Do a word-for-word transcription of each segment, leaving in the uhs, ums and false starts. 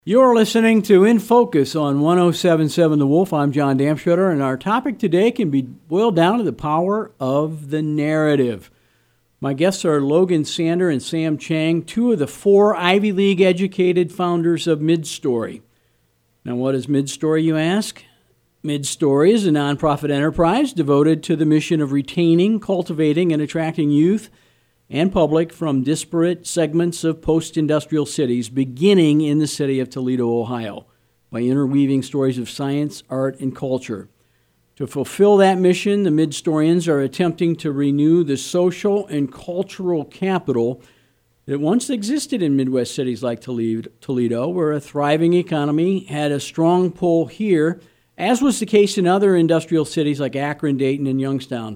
You're listening to In Focus on one oh seven point seven The Wolf. I'm John Damschroeder, and our topic today can be boiled down to the power of the narrative. My guests are Logan Sander and Sam Chang, two of the four Ivy League-educated founders of MidStory. Now, what is MidStory, you ask? MidStory is a nonprofit enterprise devoted to the mission of retaining, cultivating, and attracting youth and public from disparate segments of post-industrial cities, beginning in the city of Toledo, Ohio, by interweaving stories of science, art, and culture. To fulfill that mission, the Midstorians are attempting to renew the social and cultural capital that once existed in Midwest cities like Toledo, where a thriving economy had a strong pull here, as was the case in other industrial cities like Akron, Dayton, and Youngstown.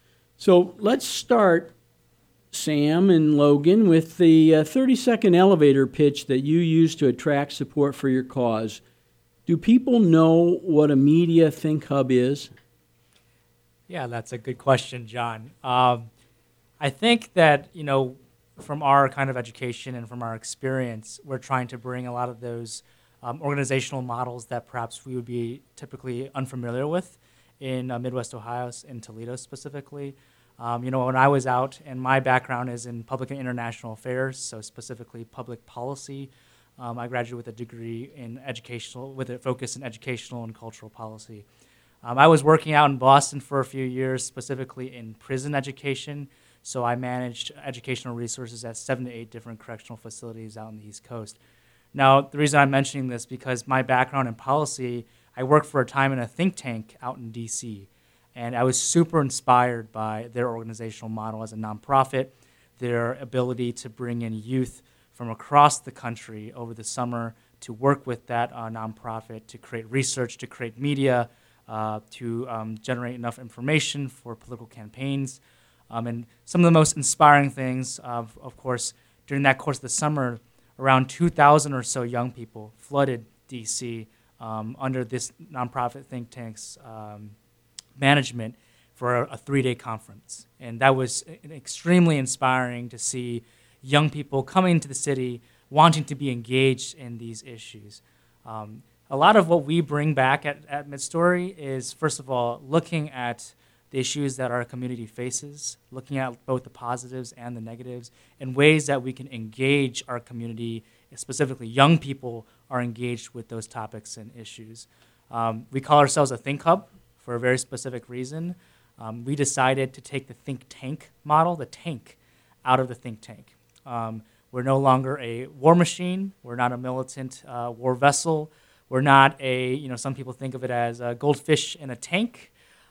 So let's start, Sam and Logan, with the uh, thirty-second elevator pitch that you use to attract support for your cause. Do people know what a media think hub is? Yeah, that's a good question, John. Um, I think that, you know, from our kind of education and from our experience, we're trying to bring a lot of those um, organizational models that perhaps we would be typically unfamiliar with in uh, Midwest Ohio, in Toledo specifically. Um, you know, when I was out, and my background is in public and international affairs, so specifically public policy, um, I graduated with a degree in educational, with a focus in educational and cultural policy. Um, I was working out in Boston for a few years, specifically in prison education, so I managed educational resources at seven to eight different correctional facilities out on the East Coast. Now, the reason I'm mentioning this because my background in policy, I worked for a time in a think tank out in D C, and I was super inspired by their organizational model as a nonprofit, their ability to bring in youth from across the country over the summer to work with that uh, nonprofit, to create research, to create media, uh, to um, generate enough information for political campaigns. Um, and some of the most inspiring things, uh, of course, during that course of the summer, around two thousand or so young people flooded D C um, under this nonprofit think tank's um, management for a, a three-day conference. And that was extremely inspiring to see young people coming to the city wanting to be engaged in these issues. Um, a lot of what we bring back at, at MidStory is, first of all, looking at the issues that our community faces, looking at both the positives and the negatives, and ways that we can engage our community, specifically young people are engaged with those topics and issues. Um, we call ourselves a think hub for a very specific reason. Um, we decided to take the think tank model, the tank, out of the think tank. Um, we're no longer a war machine. We're not a militant uh, war vessel. We're not a, you know, some people think of it as a goldfish in a tank.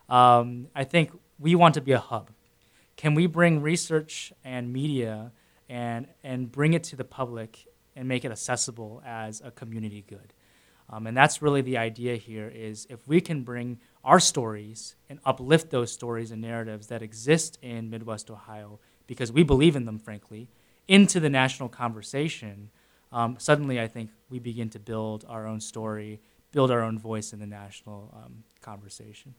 Um, I think we want to be a hub. Can we bring research and media and, and bring it to the public and make it accessible as a community good? Um, and that's really the idea here is if we can bring our stories and uplift those stories and narratives that exist in Midwest Ohio, because we believe in them, frankly, into the national conversation, um, suddenly I think we begin to build our own story, build our own voice in the national um, conversation.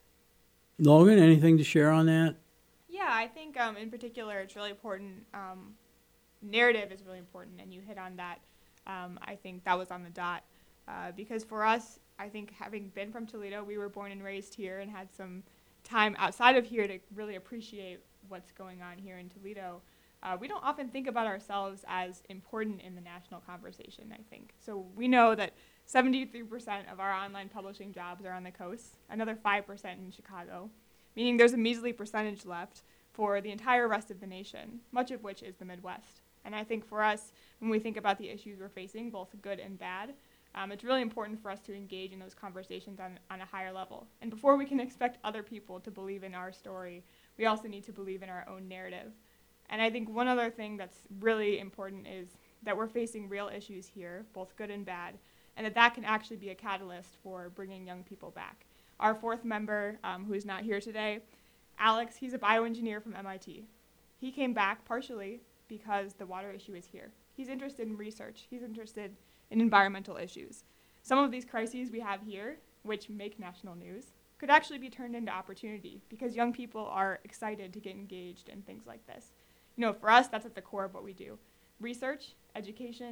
Logan, anything to share on that? Yeah, I think um, in particular it's really important. Um, narrative is really important, and you hit on that. Um, I think that was on the dot. Uh, because for us, I think having been from Toledo, we were born and raised here and had some time outside of here to really appreciate what's going on here in Toledo. Uh, we don't often think about ourselves as important in the national conversation, I think. So we know that seventy-three percent of our online publishing jobs are on the coast, another five percent in Chicago, meaning there's a measly percentage left for the entire rest of the nation, much of which is the Midwest. And I think for us, when we think about the issues we're facing, both good and bad, Um, it's really important for us to engage in those conversations on, on a higher level. And before we can expect other people to believe in our story, we also need to believe in our own narrative. And I think one other thing that's really important is that we're facing real issues here, both good and bad, and that that can actually be a catalyst for bringing young people back. Our fourth member, um, who is not here today, Alex, he's a bioengineer from M I T. He came back partially because the water issue is here. He's interested in research. He's interested in environmental issues. Some of these crises we have here, which make national news, could actually be turned into opportunity because young people are excited to get engaged in things like this. You know, for us, that's at the core of what we do. Research, education,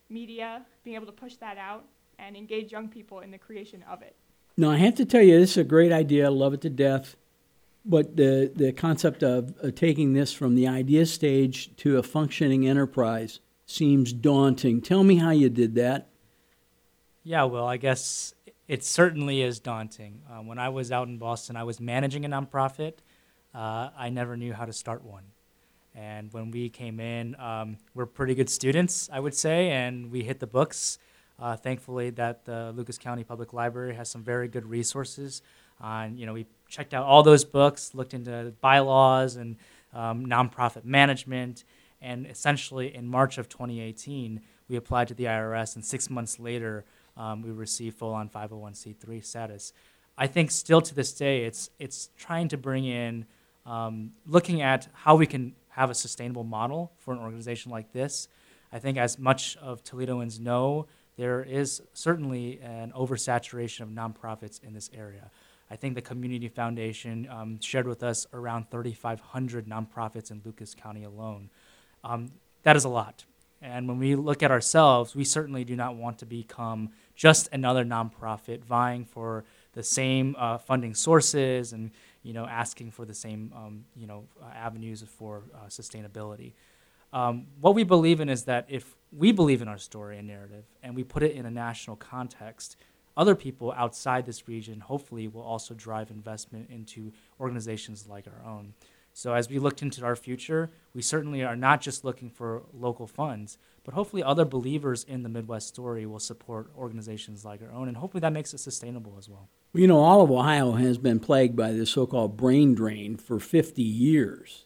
media, being able to push that out and engage young people in the creation of it. Now, I have to tell you, this is a great idea. I love it to death. But the, the concept of uh, taking this from the idea stage to a functioning enterprise seems daunting. Tell me how you did that. Yeah, well, I guess it certainly is daunting. Uh, when I was out in Boston, I was managing a nonprofit. Uh, I never knew how to start one. And when we came in, um, we're pretty good students, I would say, and we hit the books. Uh, thankfully, that the Lucas County Public Library has some very good resources. On, you know, we checked out all those books, looked into bylaws and um, nonprofit management, and essentially in March of twenty eighteen, we applied to the I R S, and six months later, um, we received full-on five oh one c three status. I think still to this day, it's it's trying to bring in, um, looking at how we can have a sustainable model for an organization like this. I think as much of Toledoans know, there is certainly an oversaturation of nonprofits in this area. I think the Community Foundation um, shared with us around thirty-five hundred nonprofits in Lucas County alone. Um, that is a lot. And when we look at ourselves, we certainly do not want to become just another nonprofit vying for the same uh, funding sources and, you know, asking for the same, um, you know, uh, avenues for uh, sustainability. Um, what we believe in is that if we believe in our story and narrative and we put it in a national context, other people outside this region hopefully will also drive investment into organizations like our own. So as we looked into our future, we certainly are not just looking for local funds, but hopefully other believers in the Midwest story will support organizations like our own, and hopefully that makes it sustainable as well. Well, you know, all of Ohio has been plagued by this so-called brain drain for fifty years.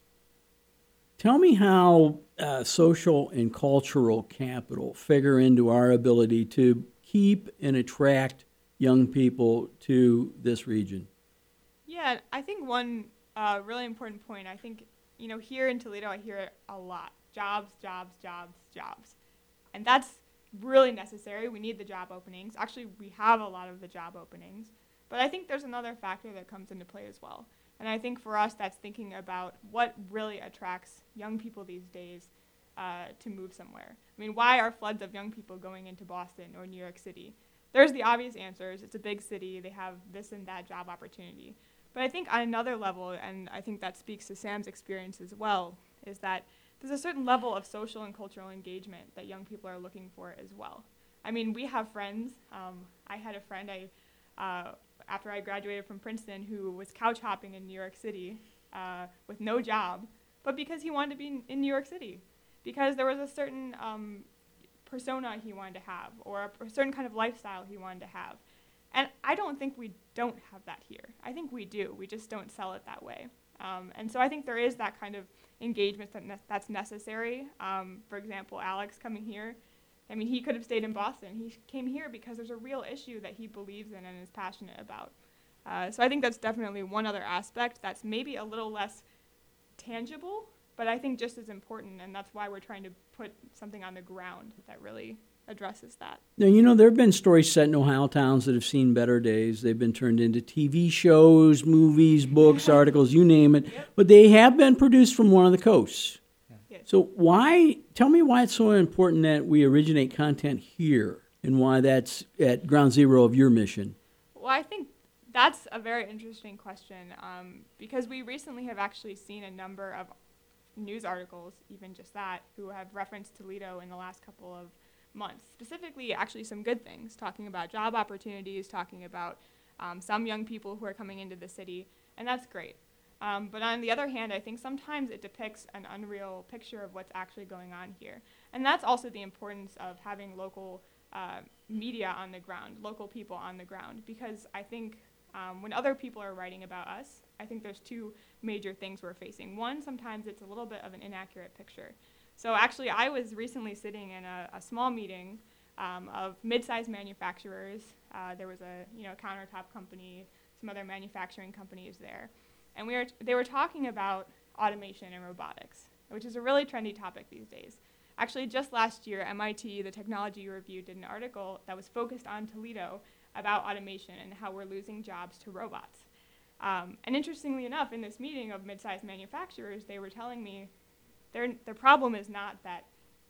Tell me how uh, social and cultural capital figure into our ability to keep and attract young people to this region. Yeah, I think one uh, really important point, I think, you know, here in Toledo, I hear it a lot. Jobs, jobs, jobs, jobs. And that's really necessary. We need the job openings. Actually, we have a lot of the job openings. But I think there's another factor that comes into play as well. And I think for us, that's thinking about what really attracts young people these days uh, to move somewhere. I mean, why are floods of young people going into Boston or New York City? There's the obvious answers. It's a big city. They have this and that job opportunity. But I think on another level, and I think that speaks to Sam's experience as well, is that there's a certain level of social and cultural engagement that young people are looking for as well. I mean, we have friends. Um, I had a friend I, uh, after I graduated from Princeton who was couch hopping in New York City uh, with no job, but because he wanted to be in, in New York City, because there was a certain um, persona he wanted to have, or a, a certain kind of lifestyle he wanted to have. And I don't think we don't have that here. I think we do. We just don't sell it that way. Um, and so I think there is that kind of engagement that ne- that's necessary. Um, for example, Alex coming here, I mean, he could have stayed in Boston. He came here because there's a real issue that he believes in and is passionate about. Uh, so I think that's definitely one other aspect that's maybe a little less tangible, but I think just as important, and that's why we're trying to put something on the ground that really addresses that. Now, you know, there have been stories set in Ohio towns that have seen better days. They've been turned into T V shows, movies, books, articles, you name it. Yep. But they have been produced from one of the coasts. Yeah. Yes. So why, tell me why it's so important that we originate content here and why that's at ground zero of your mission. Well, I think that's a very interesting question um, because we recently have actually seen a number of news articles, even just that, who have referenced Toledo in the last couple of months. Specifically, actually some good things, talking about job opportunities, talking about um, some young people who are coming into the city, and that's great. Um, but on the other hand, I think sometimes it depicts an unreal picture of what's actually going on here. And that's also the importance of having local uh, media on the ground, local people on the ground, because I think um, when other people are writing about us, I think there's two major things we're facing. One, sometimes it's a little bit of an inaccurate picture. So actually, I was recently sitting in a, a small meeting um, of mid-sized manufacturers. Uh, there was a you know countertop company, some other manufacturing companies there, and we were t- they were talking about automation and robotics, which is a really trendy topic these days. Actually, just last year, M I T, the Technology Review, did an article that was focused on Toledo about automation and how we're losing jobs to robots. Um, and interestingly enough, in this meeting of mid-sized manufacturers, they were telling me Their, their problem is not that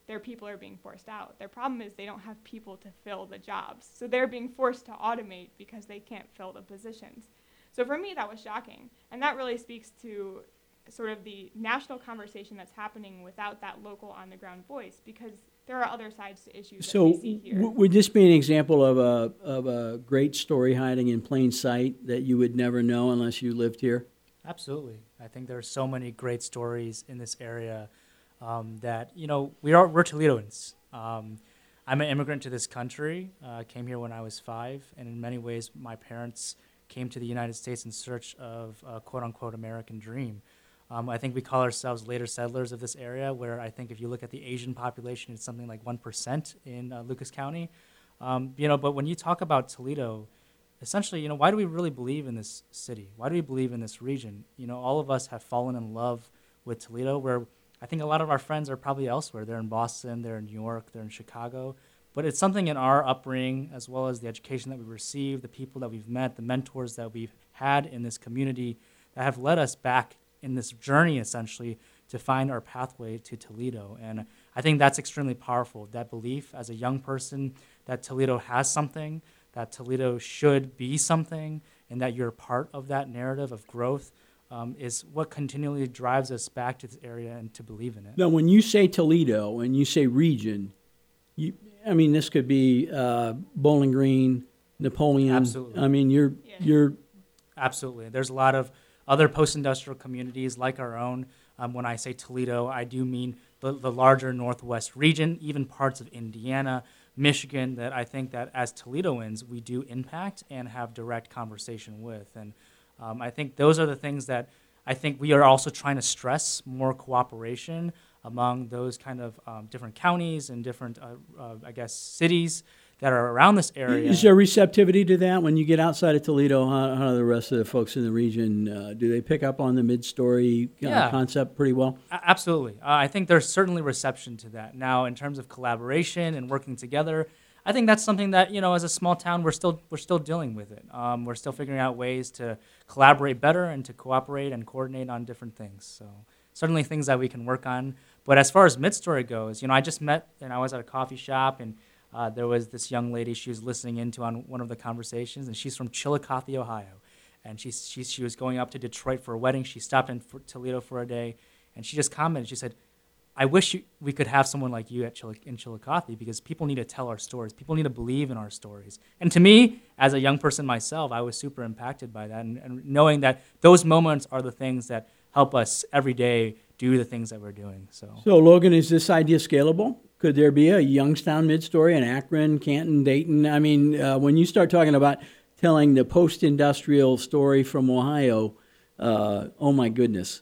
their people are being forced out. Their problem is they don't have people to fill the jobs. So they're being forced to automate because they can't fill the positions. So for me, that was shocking. And that really speaks to sort of the national conversation that's happening without that local on-the-ground voice, because there are other sides to issues So that we see here. w- would this be an example of a, of a great story hiding in plain sight that you would never know unless you lived here? Absolutely. I think there are so many great stories in this area um, that, you know, we are, we're Toledoans. Um, I'm an immigrant to this country, uh, came here when I was five, and in many ways my parents came to the United States in search of a quote-unquote American dream. Um, I think we call ourselves later settlers of this area, where I think if you look at the Asian population, it's something like one percent in uh, Lucas County. Um, you know, but when you talk about Toledo, essentially, you know, why do we really believe in this city? Why do we believe in this region? You know, all of us have fallen in love with Toledo, where I think a lot of our friends are probably elsewhere. They're in Boston, they're in New York, they're in Chicago. But it's something in our upbringing, as well as the education that we've received, the people that we've met, the mentors that we've had in this community that have led us back in this journey, essentially, to find our pathway to Toledo. And I think that's extremely powerful, that belief as a young person that Toledo has something, that Toledo should be something, and that you're part of that narrative of growth um, is what continually drives us back to this area and to believe in it. Now, when you say Toledo and you say region, you, I mean, this could be uh, Bowling Green, Napoleon. Absolutely. I mean, you're Yeah. you're Absolutely. There's a lot of other post-industrial communities like our own. Um, when I say Toledo, I do mean the, the larger Northwest region, even parts of Indiana, Michigan, that I think that as Toledoans, we do impact and have direct conversation with. And um, I think those are the things that I think we are also trying to stress more cooperation among those kind of um, different counties and different, uh, uh, I guess, cities that are around this area. Is there receptivity to that when you get outside of Toledo? How, how do the rest of the folks in the region, uh, do they pick up on the mid-story uh, Yeah. concept pretty well? A- Absolutely. Uh, I think there's certainly reception to that. Now, in terms of collaboration and working together, I think that's something that, you know, as a small town, we're still we're still dealing with it. Um, we're still figuring out ways to collaborate better and to cooperate and coordinate on different things. So certainly things that we can work on. But as far as mid-story goes, you know, I just met and I was at a coffee shop, and uh, there was this young lady she was listening into on one of the conversations, and she's from Chillicothe, Ohio. And she, she, she was going up to Detroit for a wedding. She stopped in for Toledo for a day, and she just commented, she said, I wish you, we could have someone like you at Chilli- in Chillicothe, because people need to tell our stories. People need to believe in our stories. And to me, as a young person myself, I was super impacted by that, and, and knowing that those moments are the things that help us every day do the things that we're doing. So, So, Logan, is this idea scalable? Could there be a Youngstown mid-story, an Akron, Canton, Dayton? I mean, uh, when you start talking about telling the post-industrial story from Ohio, uh, oh my goodness,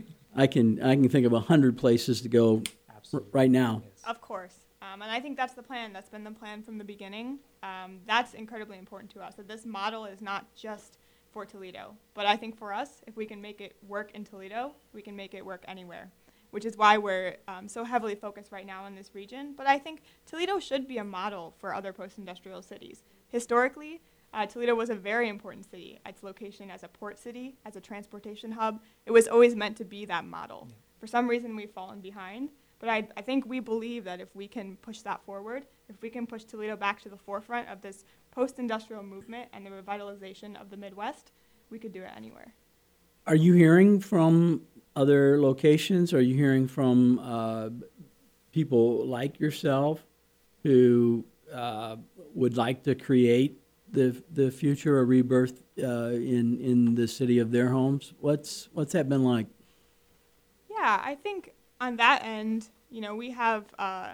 I can I can think of a hundred places to go r- absolutely. right now. Yes. Of course. Um, and I think that's the plan. That's been the plan from the beginning. Um, that's incredibly important to us, that this model is not just for Toledo. But I think for us, if we can make it work in Toledo, we can make it work anywhere, which is why we're um, so heavily focused right now in this region. But I think Toledo should be a model for other post-industrial cities. Historically, uh, Toledo was a very important city. Its location as a port city, as a transportation hub, it was always meant to be that model. Yeah. For some reason, we've fallen behind. But I, I think we believe that if we can push that forward, if we can push Toledo back to the forefront of this post-industrial movement and the revitalization of the Midwest, we could do it anywhere. Are you hearing from other locations? Are you hearing from uh, people like yourself who uh, would like to create the the future or rebirth uh, in in the city of their homes? What's what's that been like? Yeah, I think on that end, you know, we have uh,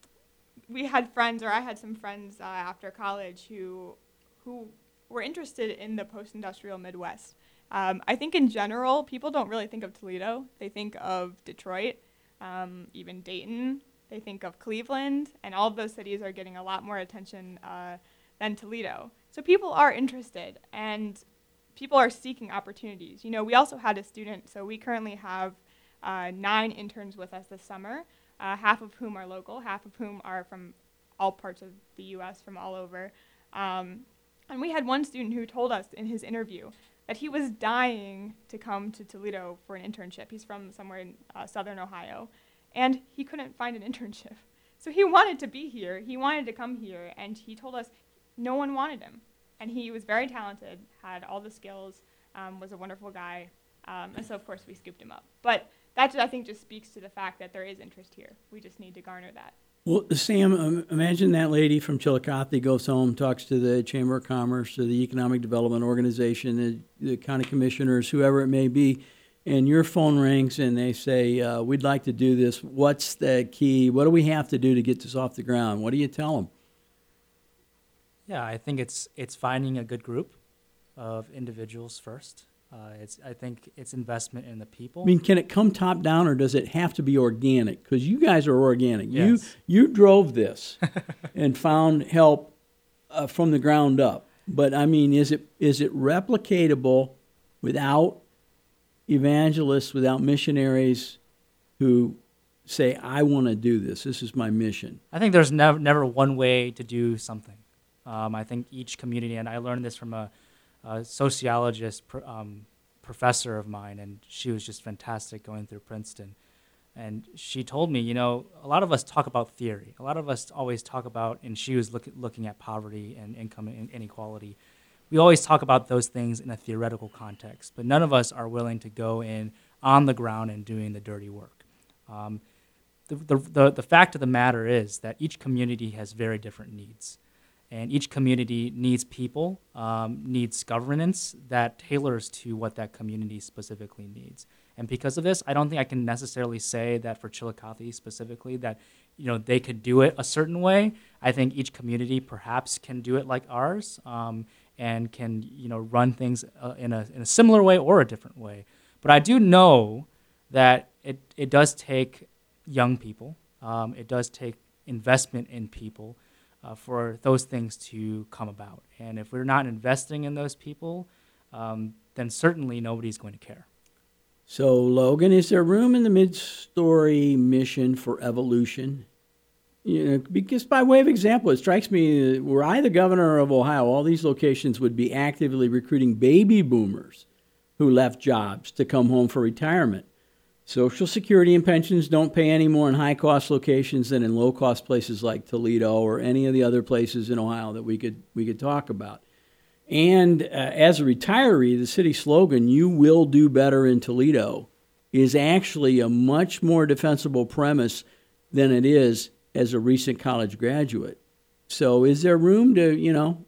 we had friends, or I had some friends uh, after college who who were interested in the post-industrial Midwest. Um, I think in general, people don't really think of Toledo. They think of Detroit, um, even Dayton. They think of Cleveland, and all of those cities are getting a lot more attention uh, than Toledo. So people are interested, and people are seeking opportunities. You know, we also had a student, so we currently have uh, nine interns with us this summer, uh, half of whom are local, half of whom are from all parts of the U S, from all over. Um, and we had one student who told us in his interview that he was dying to come to Toledo for an internship. He's from somewhere in uh, southern Ohio, and he couldn't find an internship. So he wanted to be here. He wanted to come here, and he told us no one wanted him. And he was very talented, had all the skills, um, was a wonderful guy. Um, and so, of course, we scooped him up. But that, I think, just speaks to the fact that there is interest here. We just need to garner that. Well, Sam, um, imagine that lady from Chillicothe goes home, talks to the Chamber of Commerce, to the Economic Development Organization, the, the county commissioners, whoever it may be, and your phone rings and they say, uh, we'd like to do this. What's the key? What do we have to do to get this off the ground? What do you tell them? Yeah, I think it's it's finding a good group of individuals first. Uh, it's I think it's investment in the people. I mean, can it come top down, or does it have to be organic? Because you guys are organic. Yes. You you drove this and found help uh, from the ground up. But I mean, is it is it replicatable without evangelists, without missionaries who say, "I want to do this. This is my mission"? I think there's never never one way to do something. Um, I think each community, and I learned this from a, a sociologist pr- um, professor of mine, and she was just fantastic going through Princeton. And she told me, you know, a lot of us talk about theory. A lot of us always talk about, and she was look, looking at poverty and income inequality. We always talk about those things in a theoretical context, but none of us are willing to go in on the ground and doing the dirty work. Um, the, the, the, the fact of the matter is that each community has very different needs. And each community needs people, um, needs governance that tailors to what that community specifically needs. And because of this, I don't think I can necessarily say that for Chillicothe specifically that, you know, they could do it a certain way. I think each community perhaps can do it like ours, um, and can, you know, run things uh, in a in a similar way or a different way. But I do know that it it does take young people. Um, it does take investment in people. Uh, for those things to come about. And if we're not investing in those people, um, then certainly nobody's going to care. So, Logan, is there room in the mid-story mission for evolution? You know, because by way of example, it strikes me, uh, were I the governor of Ohio, all these locations would be actively recruiting baby boomers who left jobs to come home for retirement. Social Security and pensions don't pay any more in high-cost locations than in low-cost places like Toledo or any of the other places in Ohio that we could we could talk about. And uh, as a retiree, the city slogan, "You will do better in Toledo," is actually a much more defensible premise than it is as a recent college graduate. So is there room to, you know,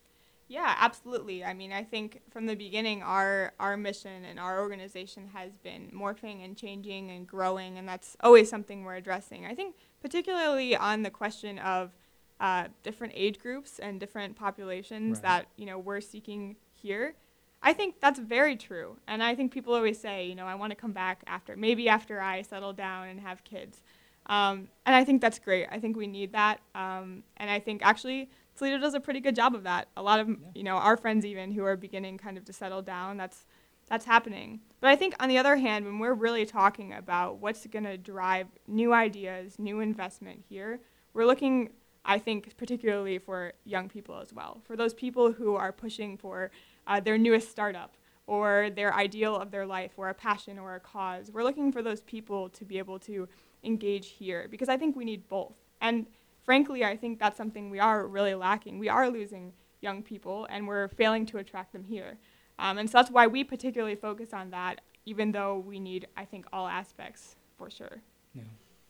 Yeah, absolutely. I mean, I think from the beginning, our our mission and our organization has been morphing and changing and growing, and that's always something we're addressing. I think particularly on the question of uh, different age groups and different populations Right. that, you know, we're seeking here. I think that's very true. And I think people always say, you know, I want to come back after, maybe after I settle down and have kids. Um, and I think that's great. I think we need that. Um, and I think actually Toledo does a pretty good job of that. A lot of, Yeah. you know, our friends even who are beginning kind of to settle down, that's that's happening. But I think on the other hand, when we're really talking about what's going to drive new ideas, new investment here, we're looking, I think, particularly for young people as well, for those people who are pushing for uh, their newest startup or their ideal of their life or a passion or a cause. We're looking for those people to be able to engage here because I think we need both. And frankly, I think that's something we are really lacking. We are losing young people, and we're failing to attract them here. Um, and so that's why we particularly focus on that, even though we need, I think, all aspects for sure. Yeah.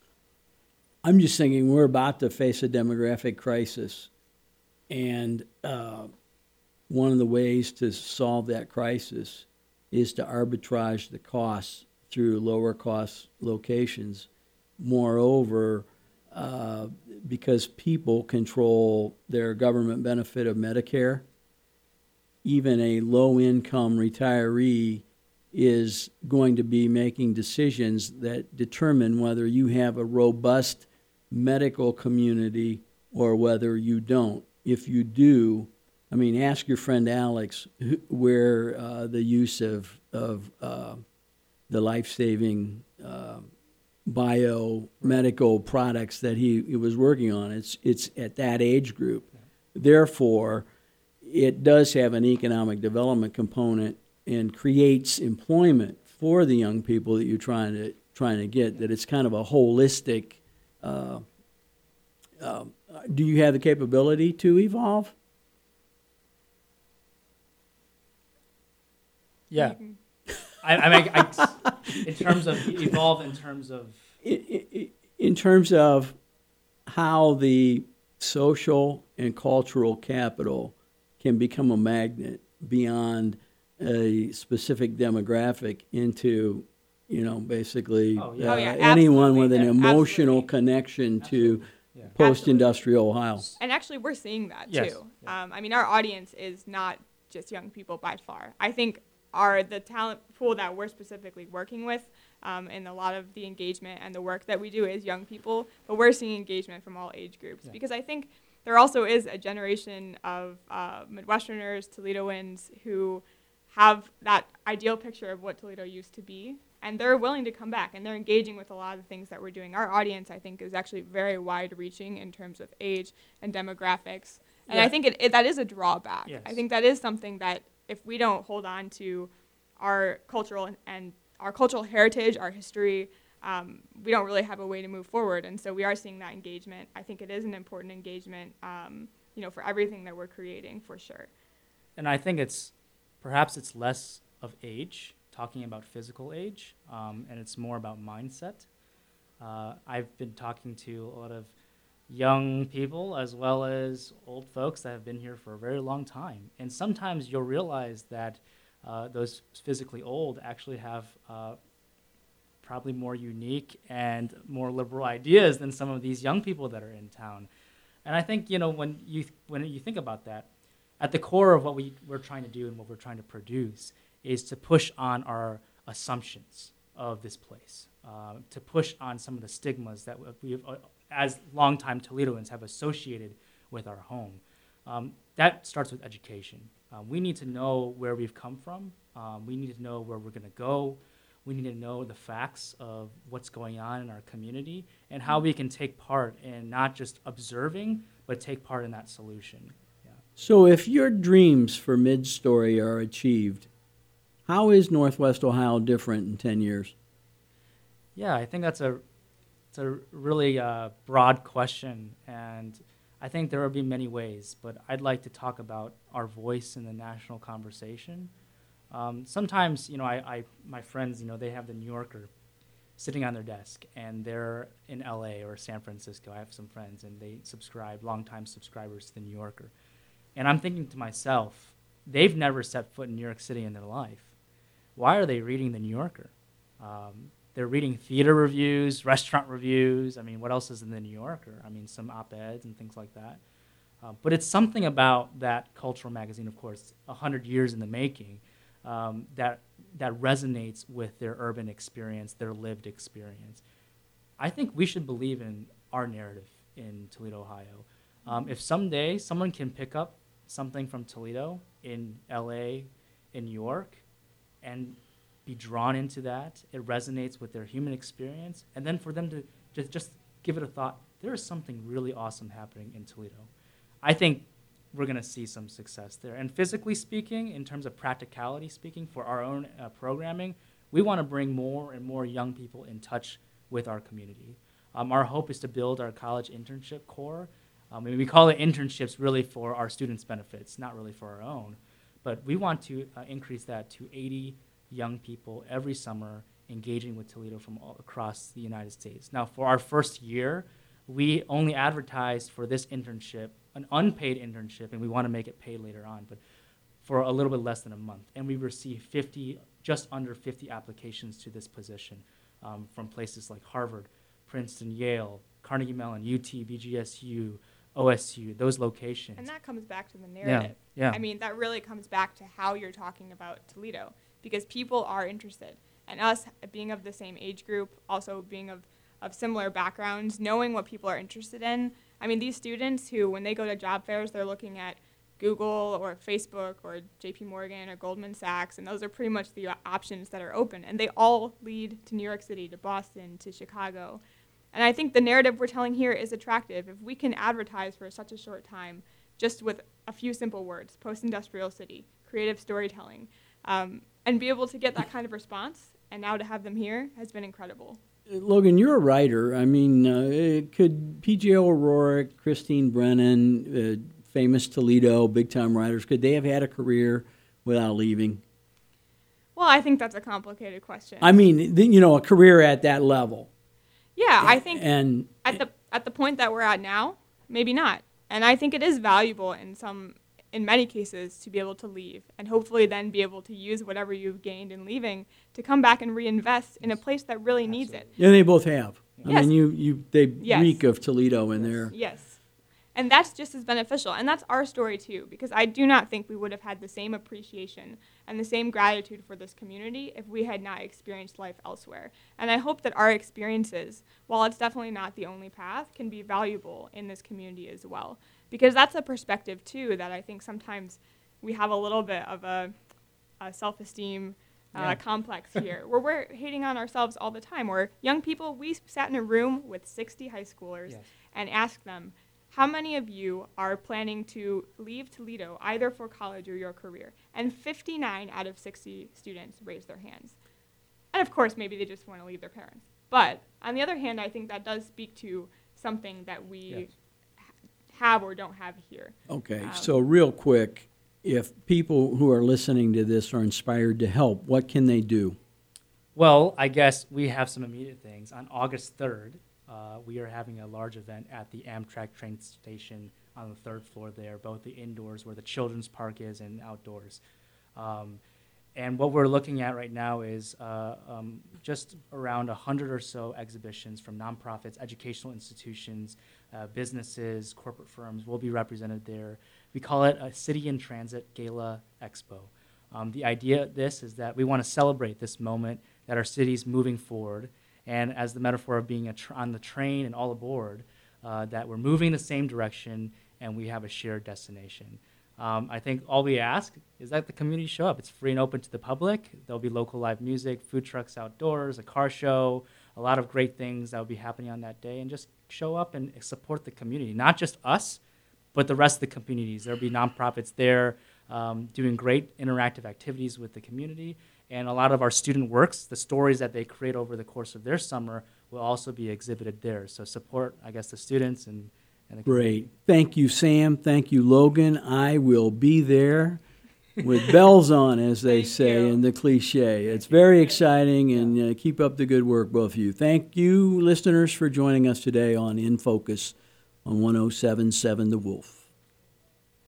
I'm just thinking we're about to face a demographic crisis, and uh, one of the ways to solve that crisis is to arbitrage the costs through lower cost locations. Moreover, uh, because people control their government benefit of Medicare, even a low-income retiree is going to be making decisions that determine whether you have a robust medical community or whether you don't. If you do, I mean, ask your friend Alex wh- where uh, the use of, of uh, the life-saving uh, biomedical products that he, he was working on. It's, it's at that age group. Therefore, it does have an economic development component and creates employment for the young people that you're trying to trying to get. That it's kind of a holistic uh, um, do you have the capability to evolve? Yeah. I, I mean, I, in terms of evolve, in terms of In, in terms of how the social and cultural capital can become a magnet beyond a specific demographic into, you know, basically Oh, yeah. uh, Oh, yeah, anyone absolutely. with an Yeah, emotional absolutely. connection to Absolutely. Yeah. post-industrial Ohio. And actually, we're seeing that Yes. too. Yeah. Um, I mean, our audience is not just young people by far. I think our the talent pool that we're specifically working with, um, and a lot of the engagement and the work that we do is young people. But we're seeing engagement from all age groups Yeah. because I think there also is a generation of uh, Midwesterners, Toledoans who have that ideal picture of what Toledo used to be, and they're willing to come back, and they're engaging with a lot of the things that we're doing. Our audience, I think, is actually very wide-reaching in terms of age and demographics, and Yeah. I think it, it, that is a drawback. Yes. I think that is something that if we don't hold on to our cultural and, and our cultural heritage, our history, um, we don't really have a way to move forward, and so we are seeing that engagement. I think it is an important engagement, um, you know, for everything that we're creating, for sure. And I think it's perhaps it's less of age, talking about physical age, um, and it's more about mindset. Uh, I've been talking to a lot of young people as well as old folks that have been here for a very long time. And sometimes you'll realize that uh, those physically old actually have uh, probably more unique and more liberal ideas than some of these young people that are in town. And I think, you know, when you when you think about that, at the core of what we, we're trying to do and what we're trying to produce is to push on our assumptions of this place, uh, to push on some of the stigmas that we, uh, as longtime Toledoans, have associated with our home. Um, that starts with education. Uh, we need to know where we've come from. Um, we need to know where we're going to go. We need to know the facts of what's going on in our community and how we can take part in not just observing, but take part in that solution. Yeah. So if your dreams for Mid-Story are achieved, how is Northwest Ohio different in ten years? Yeah, I think that's a it's a really uh, broad question, and I think there will be many ways, but I'd like to talk about our voice in the national conversation. Um, sometimes, you know, I, I my friends, you know, they have the New Yorker sitting on their desk, and they're in L A or San Francisco. I have some friends, and they subscribe, longtime subscribers to the New Yorker. And I'm thinking to myself, they've never set foot in New York City in their life. Why are they reading the New Yorker? Um, they're reading theater reviews, restaurant reviews. I mean, what else is in the New Yorker? I mean, some op-eds and things like that. Uh, but it's something about that cultural magazine, of course, one hundred years in the making, um, that that resonates with their urban experience, their lived experience. I think we should believe in our narrative in Toledo, Ohio. Um, if someday someone can pick up something from Toledo in L A, in New York, and be drawn into that, it resonates with their human experience, and then for them to just, just give it a thought, there is something really awesome happening in Toledo. I think we're going to see some success there. And physically speaking, in terms of practicality speaking, for our own uh, programming, we want to bring more and more young people in touch with our community. Um, our hope is to build our college internship core. Um, and we call it internships really for our students' benefits, not really for our own. But we want to uh, increase that to eighty young people every summer engaging with Toledo from all across the United States. Now, for our first year, we only advertised for this internship, an unpaid internship, and we want to make it paid later on, but for a little bit less than a month. And we received fifty, just under fifty applications to this position um, from places like Harvard, Princeton, Yale, Carnegie Mellon, U T, B G S U, O S U, those locations. And that comes back to the narrative. Yeah, yeah. I mean, that really comes back to how you're talking about Toledo, because people are interested. And us being of the same age group, also being of, of similar backgrounds, knowing what people are interested in. I mean, these students who, when they go to job fairs, they're looking at Google or Facebook or J P Morgan or Goldman Sachs, and those are pretty much the options that are open. And they all lead to New York City, to Boston, to Chicago. And I think the narrative we're telling here is attractive. If we can advertise for such a short time, just with a few simple words, post-industrial city, creative storytelling, um, and be able to get that kind of response, and now to have them here has been incredible. Logan, you're a writer. I mean, uh, could P J O'Rourke, Christine Brennan, uh, famous Toledo, big-time writers, could they have had a career without leaving? Well, I think that's a complicated question. I mean, th- you know, a career at that level. Yeah, I think And at the at the point that we're at now, maybe not. And I think it is valuable in some, in many cases, to be able to leave and hopefully then be able to use whatever you've gained in leaving to come back and reinvest in a place that really needs it. yeah, they both have. I Yes. mean, you, you they Yes. reek of Toledo in there. Yes. And that's just as beneficial. And that's our story, too, because I do not think we would have had the same appreciation and the same gratitude for this community if we had not experienced life elsewhere. And I hope that our experiences, while it's definitely not the only path, can be valuable in this community as well. Because that's a perspective, too, that I think sometimes we have a little bit of a, a self-esteem uh, Yeah. complex here, where we're hating on ourselves all the time. Where young people, we sat in a room with sixty high schoolers Yes. and asked them, how many of you are planning to leave Toledo either for college or your career? And fifty-nine out of sixty students raised their hands. And of course, maybe they just want to leave their parents. But on the other hand, I think that does speak to something that we Yes. ha- have or don't have here. Okay, Um, so real quick, if people who are listening to this are inspired to help, what can they do? Well, I guess we have some immediate things. On August third, uh, we are having a large event at the Amtrak train station on the third floor there, both the indoors where the children's park is and outdoors. Um, and what we're looking at right now is uh, um, just around one hundred or so exhibitions from nonprofits, educational institutions, uh, businesses, corporate firms will be represented there. We call it a City in Transit Gala Expo. Um, the idea of this is that we want to celebrate this moment that our city's moving forward, and as the metaphor of being a tr- on the train and all aboard, uh, that we're moving in the same direction and we have a shared destination. Um, I think all we ask is that the community show up. It's free and open to the public. There'll be local live music, food trucks outdoors, a car show, a lot of great things that will be happening on that day, and just show up and support the community, not just us, but the rest of the communities. There'll be nonprofits there um, doing great interactive activities with the community, and a lot of our student works, the stories that they create over the course of their summer, will also be exhibited there. So support, I guess, the students and, and the community. Great. Thank you, Sam. Thank you, Logan. I will be there with bells on, as they Thank say you. in the cliche. It's very exciting, and uh, keep up the good work, both of you. Thank you, listeners, for joining us today on In Focus on one oh seven point seven The Wolf.